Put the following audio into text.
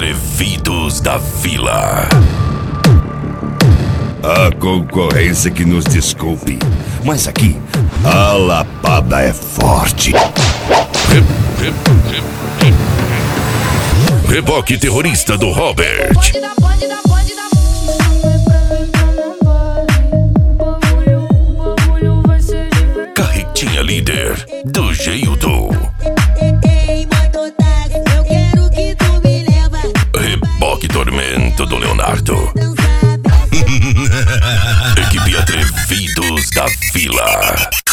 Atrevidos da Vila. A concorrência que nos desculpe, mas aqui a lapada é forte. Reboque terrorista do Robert. Carretinha líder do Geildo. Reboque tormento do Leonardo. Equipe Atrevidos da Vila.